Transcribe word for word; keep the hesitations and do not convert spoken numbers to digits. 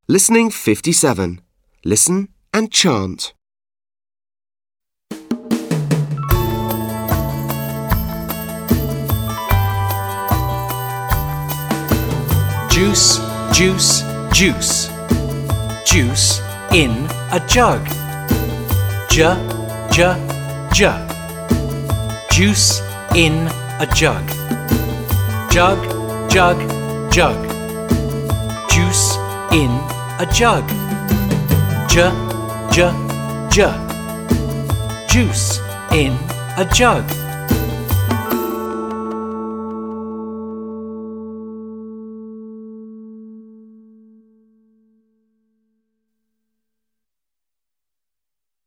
Listening fifty-seven. Listen and chant. Juice, juice, juice. Juice in a jug. J, j, j. Juice in a jug. Jug, jug, jug. Juice in a jug. J, j, j. Juice in a jug.